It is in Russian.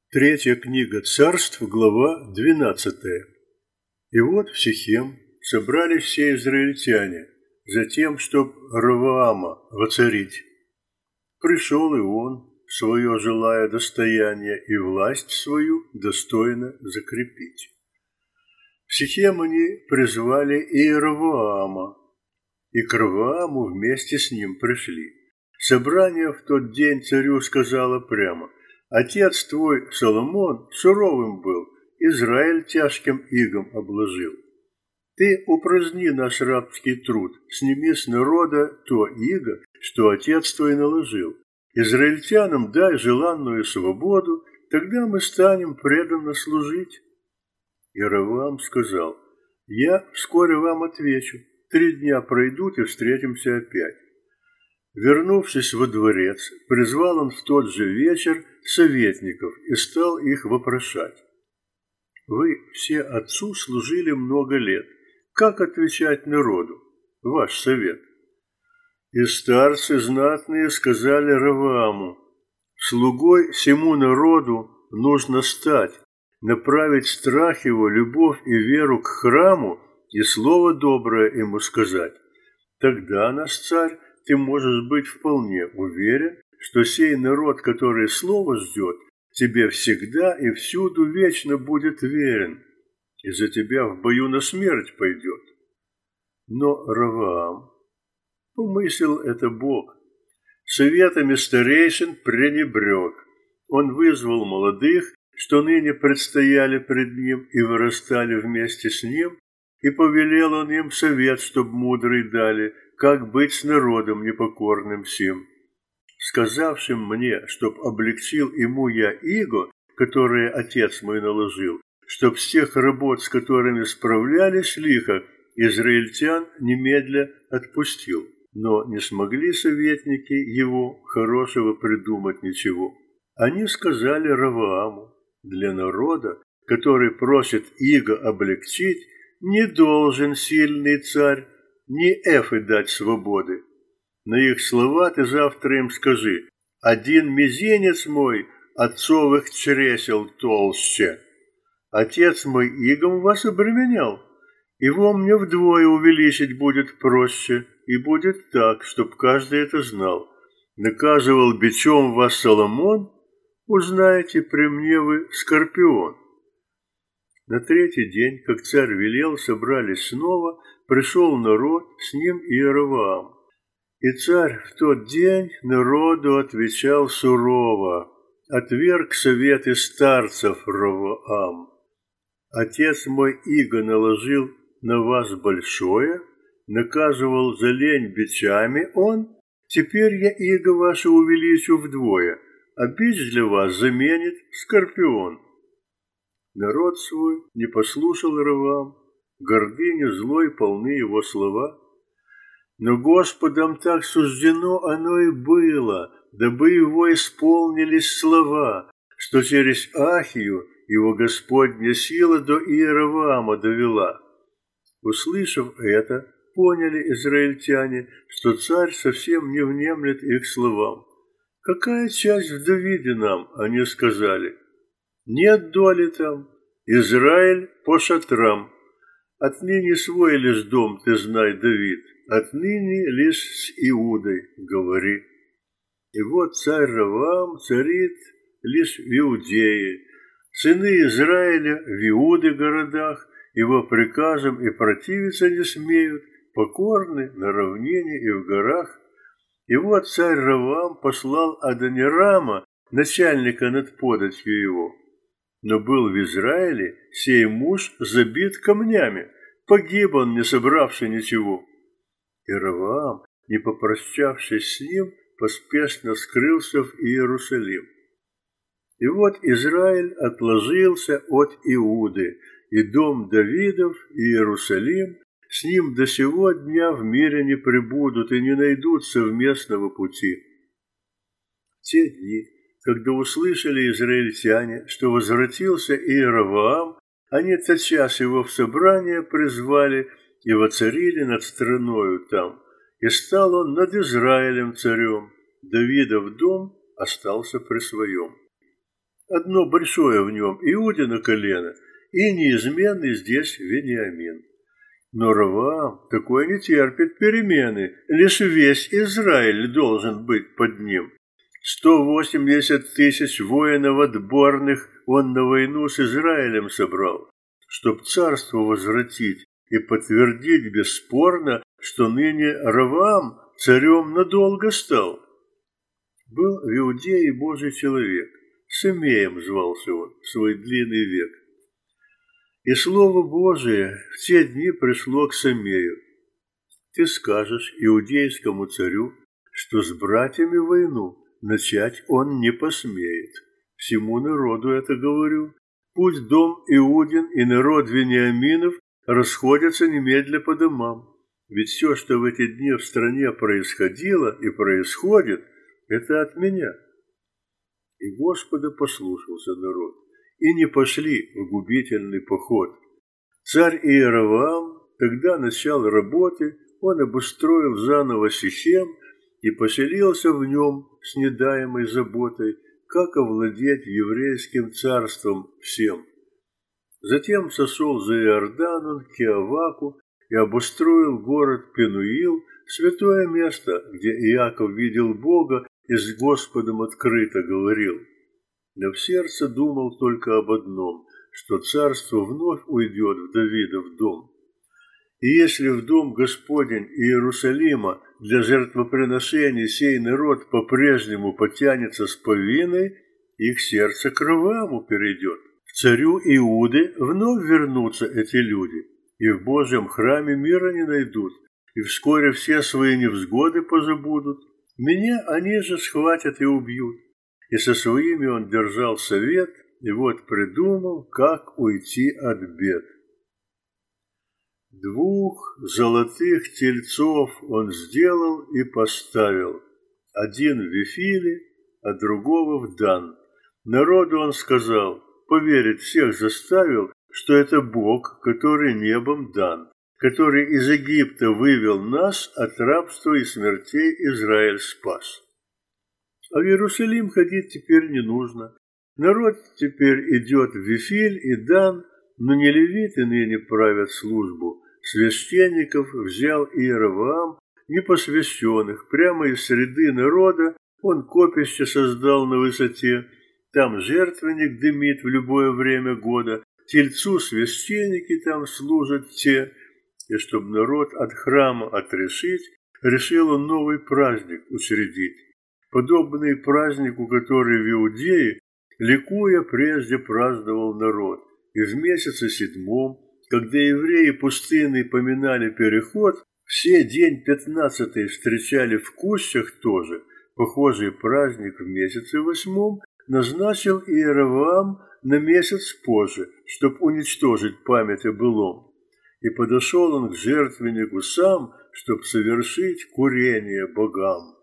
Третья книга Царств, глава 12. И вот в Сихем собрались все израильтяне за тем, чтоб Ровоама воцарить. Пришел и он, свое желая достояние и власть свою достойно закрепить. В Сихем они призвали и Ровоама, и к Ровоаму вместе с ним пришли. Собрание в тот день царю сказало прямо: «Отец твой Соломон суровым был, Израиль тяжким игом обложил. Ты упраздни наш рабский труд, сними с народа то иго, что отец твой наложил. Израильтянам дай желанную свободу, тогда мы станем преданно служить». И Ровоам сказал: «Я вскоре вам отвечу, 3 дня пройдут и встретимся опять». Вернувшись во дворец, призвал он в тот же вечер советников и стал их вопрошать: «Вы все отцу служили много лет. Как отвечать народу? Ваш совет». И старцы знатные сказали Ровоаму: «Слугой всему народу нужно стать, направить страх его, любовь и веру к храму и слово доброе ему сказать. Тогда, наш царь, ты можешь быть вполне уверен, что сей народ, который слово ждет, тебе всегда и всюду вечно будет верен, и за тебя в бою на смерть пойдет». Но Ровоам помыслил это Бог. Советами старейшин пренебрег. Он вызвал молодых, что ныне предстояли пред ним и вырастали вместе с ним, и повелел он им совет, чтоб мудрый дали, как быть с народом непокорным сим, сказавшим мне, чтоб облегчил ему я иго, которое отец мой наложил, чтоб с тех работ, с которыми справлялись лихо, израильтян немедля отпустил. Но не смогли советники его хорошего придумать ничего. Они сказали Ровоаму: для народа, который просит иго облегчить, не должен сильный царь ни эфы дать свободы. На их слова ты завтра им скажи: один мизинец мой отцовых чресел толще. Отец мой игом вас обременял, его мне вдвое увеличить будет проще, и будет так, чтоб каждый это знал. Наказывал бичом вас Соломон, узнаете при мне вы скорпион». На 3-й день, как царь велел, собрались снова, пришел народ, с ним и Ровоам. И царь в тот день народу отвечал сурово, отверг советы старцев Ровоам: «Отец мой иго наложил на вас большое, наказывал за лень бичами он, теперь я иго ваше увеличу вдвое, а бич для вас заменит скорпион». Народ свой не послушал Ровоам, гордыни злой полны его слова. Но Господом так суждено оно и было, дабы его исполнились слова, что через Ахию его Господня сила до Иеровоама довела. Услышав это, поняли израильтяне, что царь совсем не внемлет их словам. «Какая часть в Давиде нам?» — они сказали. «Нет доли там, Израиль по шатрам. Отныне свой лишь дом ты знай, Давид, отныне лишь с Иудой говори». И вот царь Ровоам царит лишь в Иудее, сыны Израиля в Иуды городах его приказам и противиться не смеют, покорны на равнине и в горах. И вот царь Ровоам послал Адонирама, начальника над податью его. Но был в Израиле сей муж забит камнями, погиб он, не собравши ничего. И Ровоам, не попрощавшись с ним, поспешно скрылся в Иерусалим. И вот Израиль отложился от Иуды, и дом Давидов, и Иерусалим с ним до сего дня в мире не пребудут и не найдут совместного пути. В те дни, когда услышали израильтяне, что возвратился Иеровоам, они тотчас его в собрание призвали и воцарили над страною там, и стал он над Израилем царем. Давидов дом остался при своем. одно большое в нем Иудино колено и неизменный здесь Вениамин. Но Ровоам такой не терпит перемены, лишь весь Израиль должен быть под ним. 180 тысяч воинов отборных он на войну с Израилем собрал, чтоб царство возвратить и подтвердить бесспорно, что ныне Ровоам царем надолго стал. Был в Иудее Божий человек, Шимеем звался он, свой длинный век. И Слово Божие в те дни пришло к Шимею. Ты скажешь иудейскому царю, что с братьями войну начать он не посмеет. Всему народу это говорю. Пусть дом Иудин и народ Вениаминов расходятся немедля по домам. Ведь все, что в эти дни в стране происходило и происходит, это от меня. И Господа послушался народ, и не пошли в губительный поход. Царь Иеровоам тогда начал работы, он обустроил заново Сихем и поселился в нем с недаемой заботой, как овладеть еврейским царством всем. Затем сошел за Иордан он к Иоваку и обустроил город Пенуил, святое место, где Иаков видел Бога и с Господом открыто говорил. Но в сердце думал только об одном, что царство вновь уйдет в Давидов дом. И если в дом Господень Иерусалима для жертвоприношений сей народ по-прежнему потянется с повинной, их сердце к Ровоаму перейдет. К царю Иуды вновь вернутся эти люди, и в Божьем храме мира не найдут, и вскоре все свои невзгоды позабудут. Меня они же схватят и убьют. И со своими он держал совет, и вот придумал, как уйти от бед. 2 золотых тельцов он сделал и поставил, один в Вифиле, а другого в Дан. Народу он сказал, поверить всех заставил, что это Бог, который небом дан, который из Египта вывел нас от рабства и смертей Израиль спас. А в Иерусалим ходить теперь не нужно. Народ теперь идет в Вифиль и Дан, но не левиты ныне правят службу. Священников взял Иеровоам, непосвященных, прямо из среды народа, он копище создал на высоте. Там жертвенник дымит в любое время года, тельцу священники там служат те. И чтоб народ от храма отрешить, решил он новый праздник учредить, подобный празднику, который в Иудее, ликуя, прежде праздновал народ. И в месяце 7, когда евреи пустынные поминали переход, все день 15-й встречали в кущах тоже. Похожий праздник в месяце 8 назначил Иеровоам на месяц позже, чтоб уничтожить память о былом. И подошел он к жертвеннику сам, чтоб совершить курение богам.